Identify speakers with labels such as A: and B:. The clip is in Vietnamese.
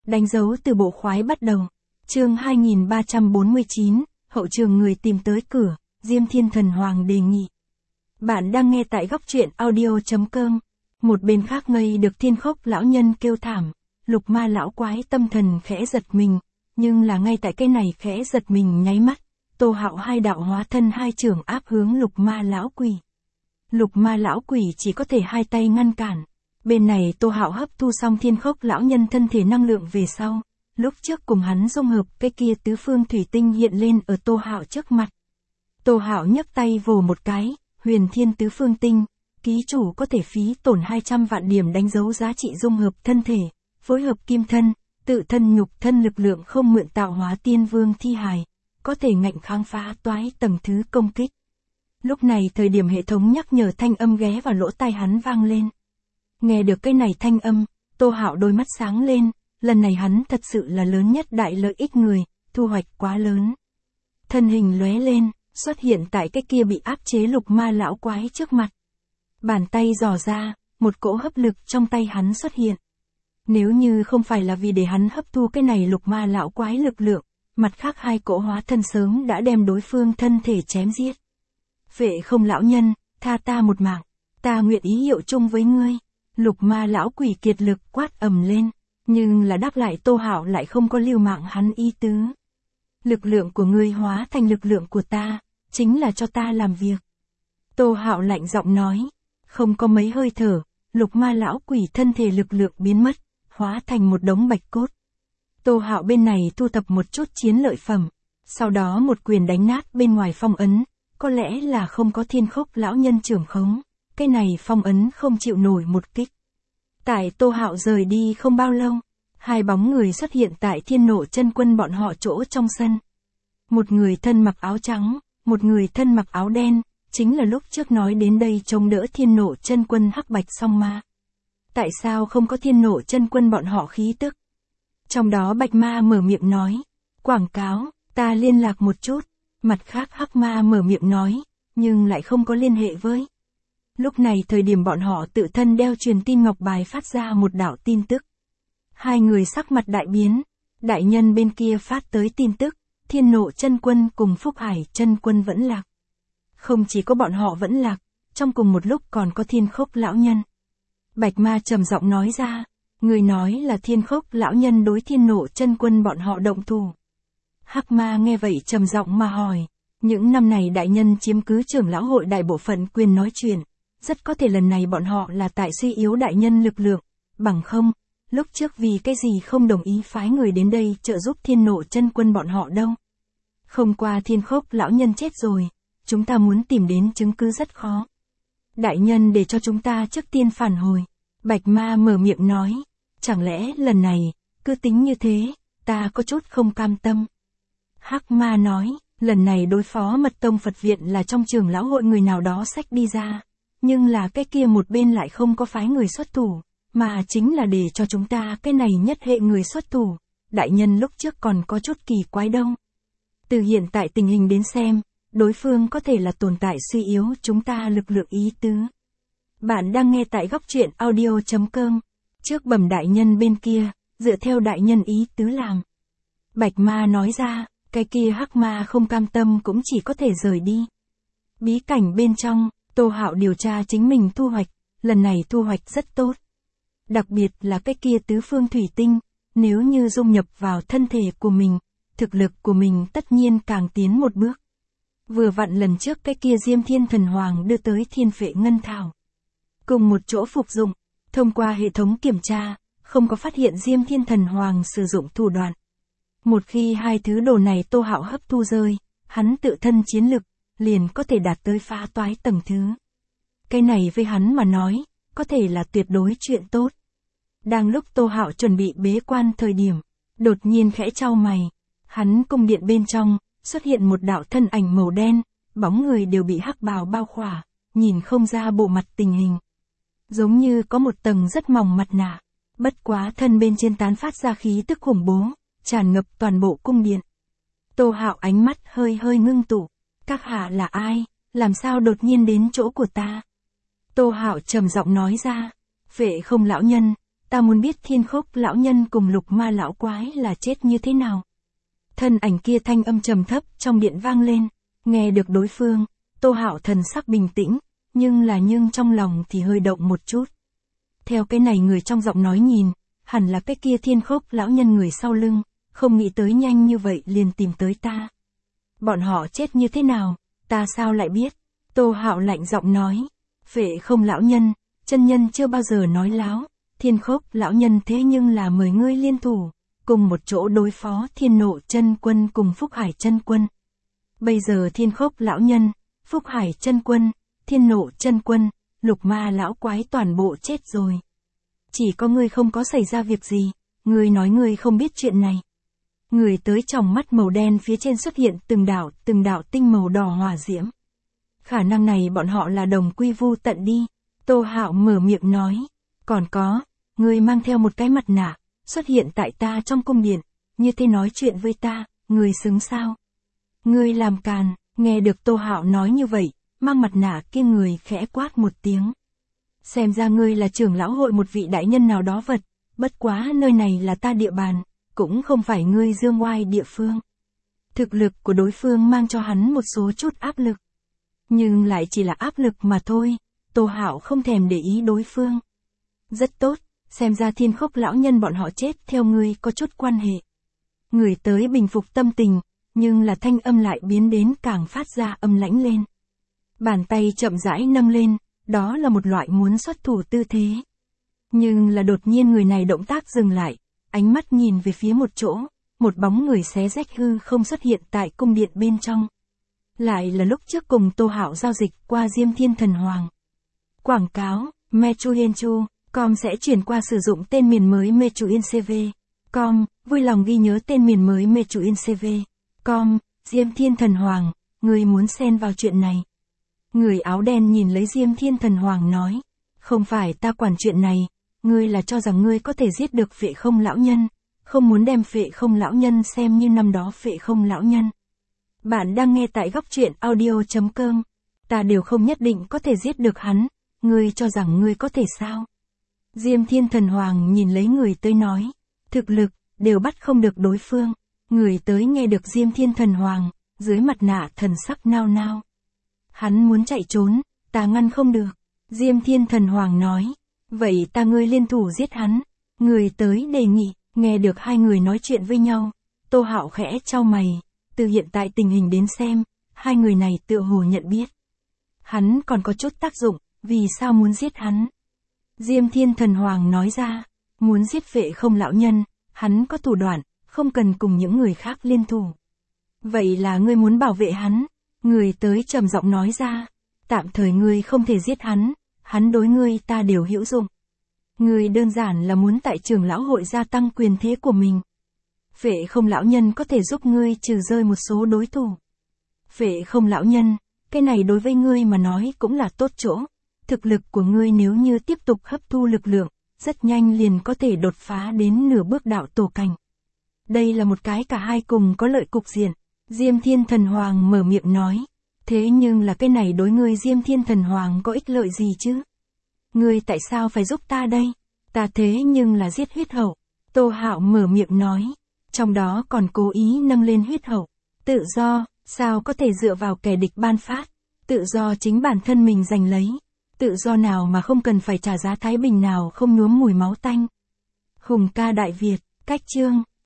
A: Đánh dấu từ bộ khoái bắt đầu. Chương 2349, hậu trường người tìm tới cửa, Diêm Thiên Thần Hoàng đề nghị. Bạn đang nghe tại góc truyện audio.com. Một bên khác ngây được Thiên Khốc lão nhân kêu thảm, Lục Ma lão quái tâm thần khẽ giật mình, nhưng là ngay tại cái này khẽ giật mình nháy mắt, Tô Hạo hai đạo hóa thân hai trưởng áp hướng Lục Ma lão quỷ. Lục Ma lão quỷ chỉ có thể hai tay ngăn cản. Bên này Tô Hạo hấp thu xong Thiên Khốc lão nhân thân thể năng lượng về sau, lúc trước cùng hắn dung hợp cái kia tứ phương thủy tinh hiện lên ở Tô Hạo trước mặt. Tô Hạo nhấc tay vồ một cái, Huyền Thiên tứ phương tinh, ký chủ có thể phí tổn 200 vạn điểm đánh dấu giá trị dung hợp thân thể, phối hợp kim thân, tự thân nhục thân lực lượng không mượn tạo hóa tiên vương thi hài, có thể ngạnh kháng phá toái tầng thứ công kích. Lúc này thời điểm hệ thống nhắc nhở thanh âm ghé vào lỗ tai hắn vang lên. Nghe được cái này thanh âm, Tô Hạo đôi mắt sáng lên, lần này hắn thật sự là lớn nhất đại lợi ích người, thu hoạch quá lớn. Thân hình lóe lên, xuất hiện tại cái kia bị áp chế Lục Ma lão quái trước mặt. Bàn tay dò ra, một cỗ hấp lực trong tay hắn xuất hiện. Nếu như không phải là vì để hắn hấp thu cái này Lục Ma lão quái lực lượng, mặt khác hai cỗ hóa thân sớm đã đem đối phương thân thể chém giết. Vệ Không lão nhân, tha ta một mạng, ta nguyện ý hiệu chung với ngươi. Lục Ma lão quỷ kiệt lực quát ầm lên, nhưng là đáp lại Tô Hạo lại không có lưu mạng hắn ý tứ. Lực lượng của ngươi hóa thành lực lượng của ta, chính là cho ta làm việc. Tô Hạo lạnh giọng nói, không có mấy hơi thở, Lục Ma lão quỷ thân thể lực lượng biến mất, hóa thành một đống bạch cốt. Tô Hạo bên này thu thập một chút chiến lợi phẩm, sau đó một quyền đánh nát bên ngoài phong ấn, có lẽ là không có Thiên Khốc lão nhân trưởng khống, cái này phong ấn không chịu nổi một kích. Tại Tô Hạo rời đi không bao lâu, hai bóng người xuất hiện tại Thiên Nộ chân quân bọn họ chỗ trong sân. Một người thân mặc áo trắng, một người thân mặc áo đen, chính là lúc trước nói đến đây chống đỡ Thiên Nộ chân quân hắc bạch song ma. Tại sao không có Thiên Nộ chân quân bọn họ khí tức? Trong đó bạch ma mở miệng nói, quảng cáo, ta liên lạc một chút. Mặt khác hắc ma mở miệng nói, nhưng lại không có liên hệ với. Lúc này thời điểm bọn họ tự thân đeo truyền tin ngọc bài phát ra một đạo tin tức. Hai người sắc mặt đại biến, đại nhân bên kia phát tới tin tức, Thiên Nộ chân quân cùng Phúc Hải chân quân vẫn lạc. Không chỉ có bọn họ vẫn lạc, trong cùng một lúc còn có Thiên Khốc lão nhân. Bạch ma trầm giọng nói ra, người nói là Thiên Khốc lão nhân đối Thiên Nộ chân quân bọn họ động thủ. Hắc ma nghe vậy trầm giọng mà hỏi, những năm này đại nhân chiếm cứ trưởng lão hội đại bộ phận quyền nói chuyện, rất có thể lần này bọn họ là tại suy yếu đại nhân lực lượng, bằng không, lúc trước vì cái gì không đồng ý phái người đến đây trợ giúp Thiên Nộ chân quân bọn họ đâu. Không qua Thiên Khốc lão nhân chết rồi, chúng ta muốn tìm đến chứng cứ rất khó. Đại nhân để cho chúng ta trước tiên phản hồi. Bạch ma mở miệng nói, chẳng lẽ lần này, cứ tính như thế, ta có chút không cam tâm. Hắc ma nói, lần này đối phó Mật Tông Phật viện là trong trưởng lão hội người nào đó xách đi ra, nhưng là cái kia một bên lại không có phái người xuất thủ, mà chính là để cho chúng ta cái này nhất hệ người xuất thủ. Đại nhân lúc trước còn có chút kỳ quái đâu. Từ hiện tại tình hình đến xem, đối phương có thể là tồn tại suy yếu chúng ta lực lượng ý tứ. Bạn đang nghe tại góc truyện audio.com. Trước bẩm đại nhân bên kia, dựa theo đại nhân ý tứ làm. Bạch ma nói ra, cái kia hắc ma không cam tâm cũng chỉ có thể rời đi. Bí cảnh bên trong, Tô Hạo điều tra chính mình thu hoạch, lần này thu hoạch rất tốt. Đặc biệt là cái kia tứ phương thủy tinh, nếu như dung nhập vào thân thể của mình, thực lực của mình tất nhiên càng tiến một bước. Vừa vặn lần trước cái kia Diêm Thiên Thần Hoàng đưa tới Thiên Phệ Ngân Thảo. Cùng một chỗ phục dụng, thông qua hệ thống kiểm tra, không có phát hiện Diêm Thiên Thần Hoàng sử dụng thủ đoạn. Một khi hai thứ đồ này Tô Hạo hấp thu rơi, hắn tự thân chiến lực, liền có thể đạt tới phá toái tầng thứ. Cái này với hắn mà nói, có thể là tuyệt đối chuyện tốt. Đang lúc Tô Hạo chuẩn bị bế quan thời điểm, đột nhiên khẽ chau mày, hắn cung điện bên trong, xuất hiện một đạo thân ảnh màu đen, bóng người đều bị hắc bào bao khỏa, nhìn không ra bộ mặt tình hình. Giống như có một tầng rất mỏng mặt nạ, bất quá thân bên trên tán phát ra khí tức khủng bố, tràn ngập toàn bộ cung điện. Tô Hạo ánh mắt hơi hơi ngưng tụ, các hạ là ai, làm sao đột nhiên đến chỗ của ta? Tô Hạo trầm giọng nói ra, Vệ Không lão nhân, ta muốn biết Thiên Khốc lão nhân cùng Lục Ma lão quái là chết như thế nào. Thân ảnh kia thanh âm trầm thấp trong điện vang lên, nghe được đối phương, Tô Hạo thần sắc bình tĩnh, nhưng trong lòng thì hơi động một chút. Theo cái này người trong giọng nói nhìn, hẳn là cái kia Thiên Khốc lão nhân người sau lưng, không nghĩ tới nhanh như vậy liền tìm tới ta. Bọn họ chết như thế nào, ta sao lại biết? Tô Hạo lạnh giọng nói, Phệ Không lão nhân, chân nhân chưa bao giờ nói láo, Thiên Khốc lão nhân thế nhưng là mời ngươi liên thủ, cùng một chỗ đối phó Thiên Nộ chân quân cùng Phúc Hải chân quân. Bây giờ Thiên Khốc lão nhân, Phúc Hải chân quân, Thiên Nộ chân quân, Lục Ma lão quái toàn bộ chết rồi. Chỉ có ngươi không có xảy ra việc gì, ngươi nói ngươi không biết chuyện này. Người tới trong mắt màu đen phía trên xuất hiện từng đạo tinh màu đỏ hỏa diễm. Khả năng này bọn họ là đồng quy vu tận đi. Tô Hạo mở miệng nói, còn có, ngươi mang theo một cái mặt nạ, xuất hiện tại ta trong cung điện, như thế nói chuyện với ta, ngươi xứng sao? Ngươi làm càn, nghe được Tô Hạo nói như vậy, mang mặt nạ kia người khẽ quát một tiếng. Xem ra ngươi là trưởng lão hội một vị đại nhân nào đó vật, bất quá nơi này là ta địa bàn, cũng không phải ngươi dương oai địa phương. Thực lực của đối phương mang cho hắn một số chút áp lực. Nhưng lại chỉ là áp lực mà thôi, Tô Hạo không thèm để ý đối phương. Rất tốt, xem ra Thiên Khốc lão nhân bọn họ chết theo ngươi có chút quan hệ. Người tới bình phục tâm tình, nhưng là thanh âm lại biến đến càng phát ra âm lãnh lên. Bàn tay chậm rãi nâng lên, đó là một loại muốn xuất thủ tư thế. Nhưng là đột nhiên người này động tác dừng lại, ánh mắt nhìn về phía một chỗ, một bóng người xé rách hư không xuất hiện tại cung điện bên trong. Lại là lúc trước cùng Tô Hạo giao dịch qua Diêm Thiên Thần Hoàng. Quảng cáo, Mechuyenchu.com sẽ chuyển qua sử dụng tên miền mới Mechuyencv.com, vui lòng ghi nhớ tên miền mới Mechuyencv.com, Diêm Thiên Thần Hoàng, người muốn xen vào chuyện này. Người áo đen nhìn lấy Diêm Thiên Thần Hoàng nói, không phải ta quản chuyện này, ngươi là cho rằng ngươi có thể giết được Phệ Không lão nhân, không muốn đem Phệ Không lão nhân xem như năm đó Phệ Không lão nhân. Bạn đang nghe tại góc truyện audio.com, ta đều không nhất định có thể giết được hắn, ngươi cho rằng ngươi có thể sao? Diêm Thiên Thần Hoàng nhìn lấy người tới nói, thực lực, đều bắt không được đối phương. Người tới nghe được Diêm Thiên Thần Hoàng, dưới mặt nạ thần sắc nao nao. Hắn muốn chạy trốn, ta ngăn không được. Diêm Thiên Thần Hoàng nói, vậy ta ngươi liên thủ giết hắn. Người tới đề nghị, nghe được hai người nói chuyện với nhau. Tô Hạo khẽ chau mày, từ hiện tại tình hình đến xem, hai người này tựa hồ nhận biết. Hắn còn có chút tác dụng, vì sao muốn giết hắn? Diêm Thiên Thần Hoàng nói ra, muốn giết Phệ Không lão nhân, hắn có thủ đoạn, không cần cùng những người khác liên thủ. Vậy là ngươi muốn bảo vệ hắn? Người tới trầm giọng nói ra, tạm thời ngươi không thể giết hắn, hắn đối ngươi ta đều hữu dụng. Ngươi đơn giản là muốn tại trưởng lão hội gia tăng quyền thế của mình. Phệ Không lão nhân có thể giúp ngươi trừ rơi một số đối thủ. Phệ Không lão nhân, cái này đối với ngươi mà nói cũng là tốt chỗ. Thực lực của ngươi nếu như tiếp tục hấp thu lực lượng, rất nhanh liền có thể đột phá đến nửa bước đạo tổ cảnh. Đây là một cái cả hai cùng có lợi cục diện. Diêm Thiên Thần Hoàng mở miệng nói. Thế nhưng là cái này đối ngươi Diêm Thiên Thần Hoàng có ích lợi gì chứ? Ngươi tại sao phải giúp ta đây? Ta thế nhưng là giết huyết hậu. Tô Hạo mở miệng nói. Trong đó còn cố ý nâng lên huyết hậu. Tự do, sao có thể dựa vào kẻ địch ban phát? Tự do chính bản thân mình giành lấy. Tự do nào mà không cần phải trả giá thái bình nào không nhuốm mùi máu tanh. Hùng ca Đại Việt, cách chương.